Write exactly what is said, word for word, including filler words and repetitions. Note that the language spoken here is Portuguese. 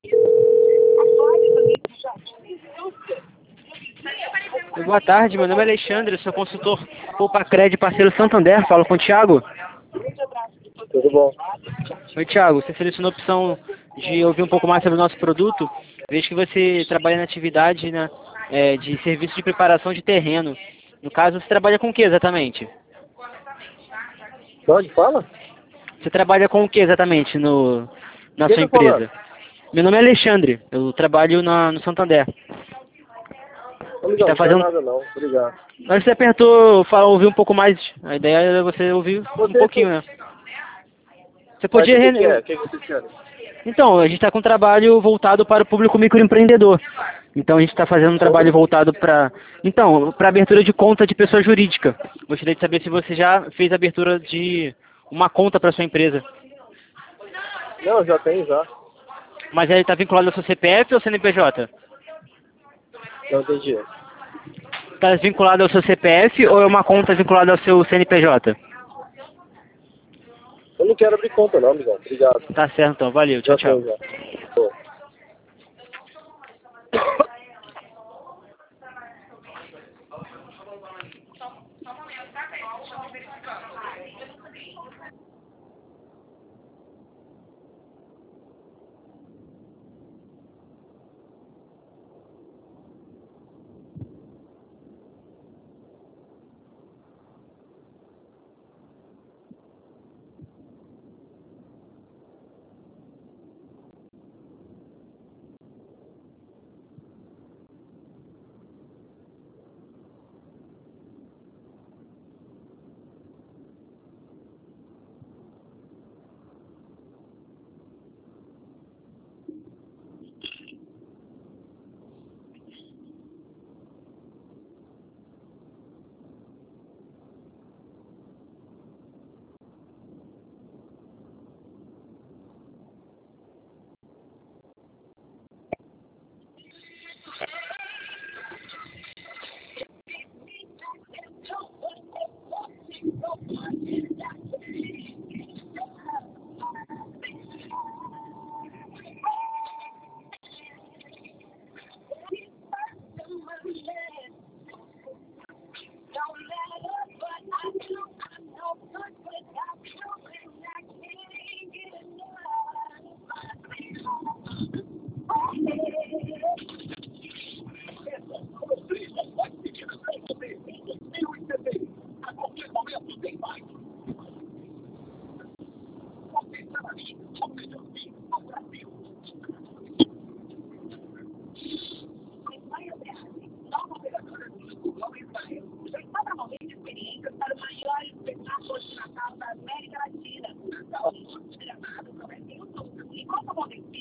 Boa tarde, meu nome é Alexandre, eu sou consultor Poupa Cred, parceiro Santander, falo com o Thiago. Tudo bom? Oi, Thiago, você selecionou a opção de ouvir um pouco mais sobre o nosso produto, vejo que você trabalha na atividade, né, é, de serviço de preparação de terreno. No caso, você trabalha com o que exatamente? Onde fala? Você trabalha com o que exatamente no, na Quem sua tá falando? empresa? Meu nome é Alexandre, eu trabalho na, no Santander. Amigão, Está não quero fazendo... nada não, obrigado. Mas você apertou, fala, ouvir um pouco mais, a ideia é você ouvir um Você, pouquinho, né? Você mas podia... o que, que é? re- O que, que vocês querem? Então, a gente está com um trabalho voltado para o público microempreendedor. Então, a gente está fazendo um trabalho Como? voltado para... Então, para abertura de conta de pessoa jurídica. Gostaria de saber se você já fez abertura de uma conta para sua empresa. Não, já tem já. Mas ele está vinculado ao seu C P F ou C N P J? Não entendi. Está vinculado ao seu C P F ou é uma conta vinculada ao seu C N P J? Eu não quero abrir conta não, amigão. Obrigado. Tá certo, então. Valeu. Tchau, Já tchau. tem já.